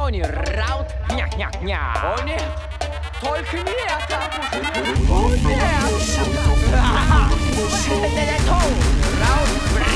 Тони Раут. Ня-ня-ня. О нет, только не это. О нет. Тони Раут.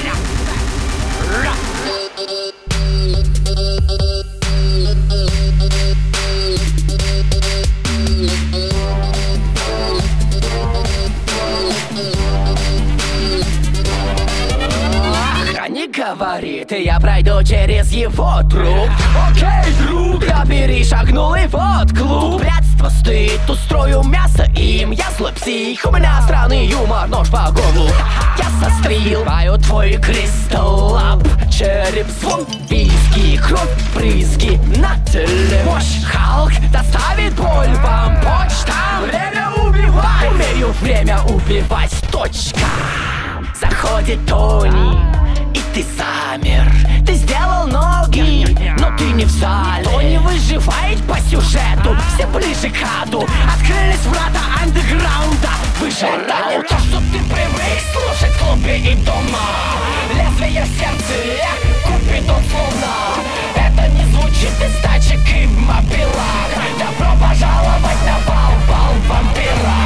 Охранник говорит, и я пройду через его труп. Окей, друг, я перешагнул и вот клуб. Братство стоит, устрою мясо им. Я злой псих, у меня странный юмор, нож по горлу. Я сострил, твой кристалл лап. Череп, звон, виски, кровь, брызги на теле. Мощь, Халк доставит боль вам. Почта, время убивать. Умею время убивать, точка. Заходит Тони, и ты замер. Ты сделал ноги, но ты не в зале. Тони выживает по сюжету, все ближе к аду. Открылись врата андеграунда. Выше это не то, что ты привык слушать в клубе и дома. Лезвие в сердце, Купидон словно. Это не звучит из тачек и в мобилах. Добро пожаловать на бал вампира.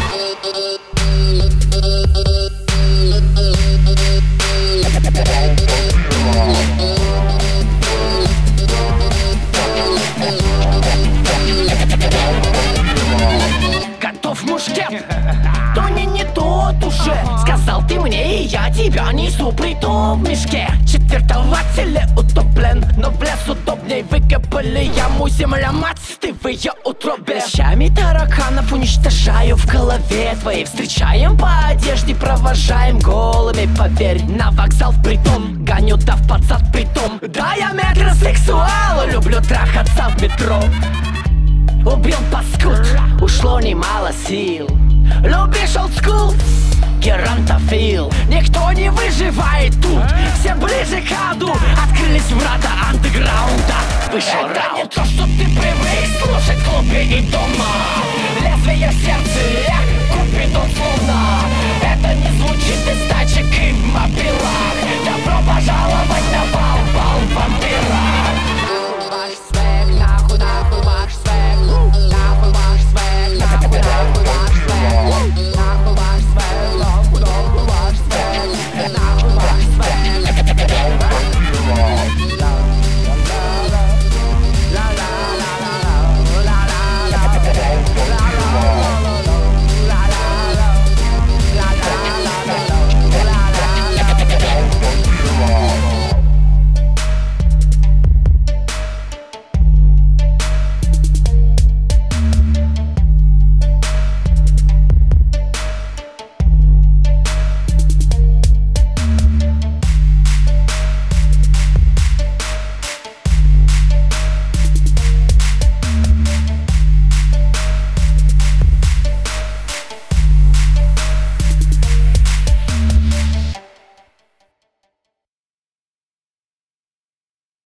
Готов мушкет? Тони не тот уже. Сказал ты мне, и я тебя несу. Притом в мешке. Четвертователь утоплен, но в лес удобней. Выкопали яму, земля мать, ты в ее утробе. Щами тараканов уничтожаю в голове твоей. Встречаем по одежде, провожаем голыми, поверь. На вокзал в притом, гоню дав под зад притом. Да, я метросексуал, люблю трахаться в метро. Убил паскуд, ушло немало сил. Любишь олдскул? Геронтофил. Никто не выживает тут, все ближе к аду. Открылись врата андеграунда. Вышел это не то, что ты привык слушать в клубе и дома. Лезвие в сердце, Купидон словно. Это не звучит из тачек и в мобилах.